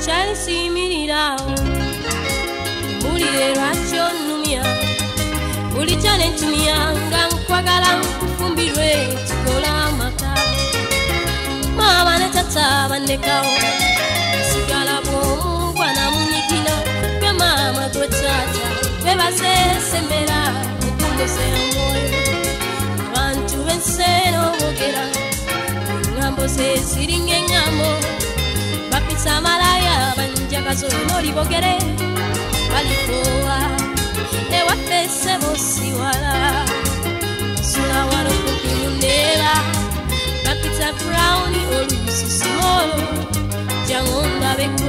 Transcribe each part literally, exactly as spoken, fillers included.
Simirira mulire lwaki onnumya buli kyane ntumya nga nkwagala nkufumbirwe tukola amaka mama ne tata bandekawo sigala bw'omu bwana munyigina gwe mama gwe tata bebasesembera okumbosera mwoyo abantu b'ensero boogera engambo ze ziringa engambo bapisa malaya banjagazo noli bogere balikowa ewaffe ssebo siwala sula wano kumpi mundeba bapita brown oluusi simolo jangu ndabeko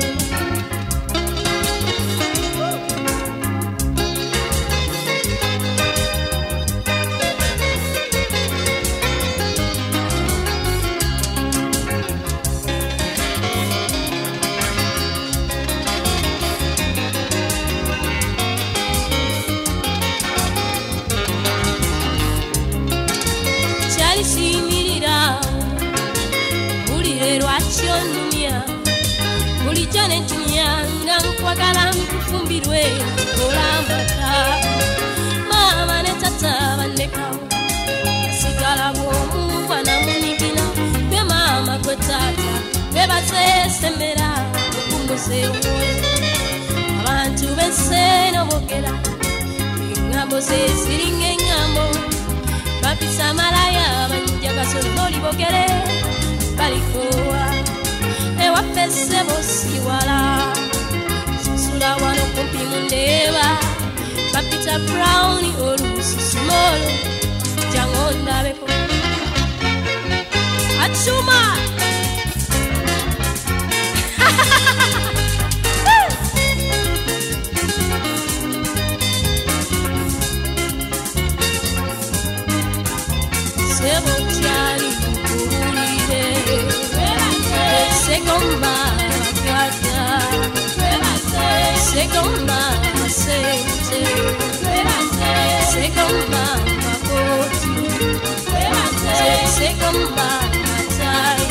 Bulijane tunyanga nkwagala nkufumbirwe olamata mama ne tata bandekawo sigala bw'omu bwana munyigina gwe mama gwe tata bebasesembera okumbose omwoyo abantu b'enseno boogera engambo ze ziringa engambo bapisa malaya banjagazo noli bogere balikowa ewaffe ssebo siwala susula wano kumpi mundeba bapita brown oluusi simolo jangu ndabeko achuma sebo kyali kubulire Segomba gata, segomba sente, segomba makoti, segomba matai,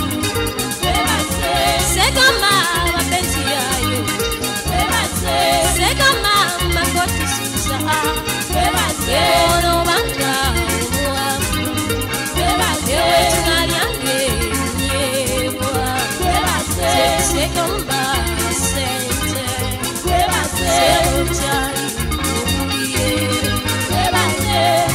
segomba mapenzi yayo, segomba makoti susa, ono banga muamu, ewe tunaliange nyebwa. Segomba sente, sebo kyali kubulire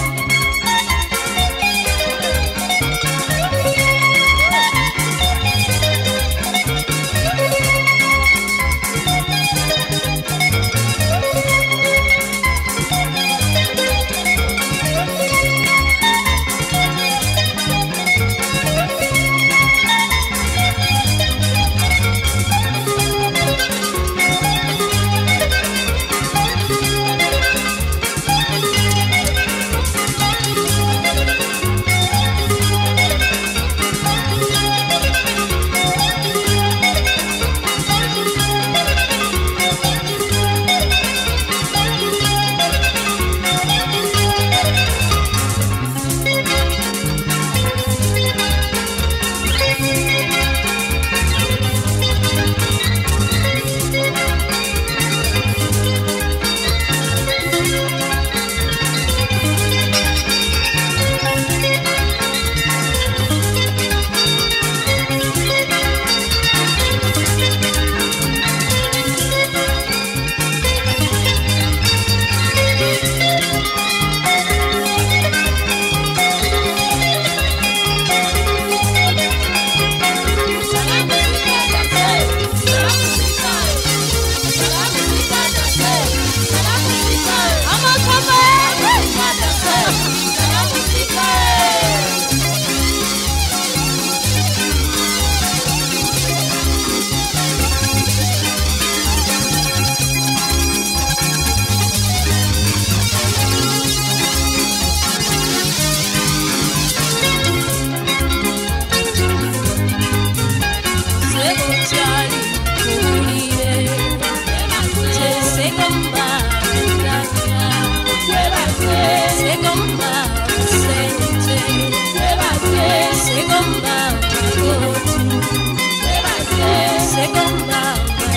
Segomba,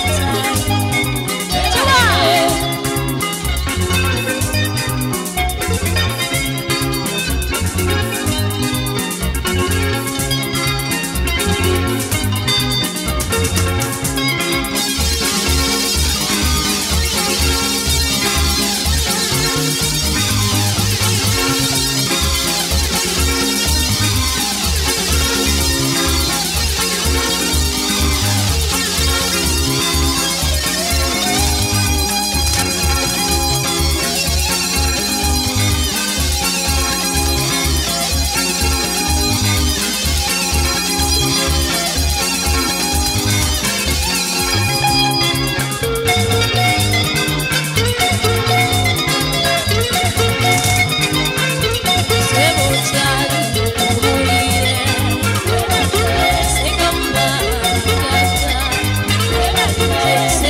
Yesu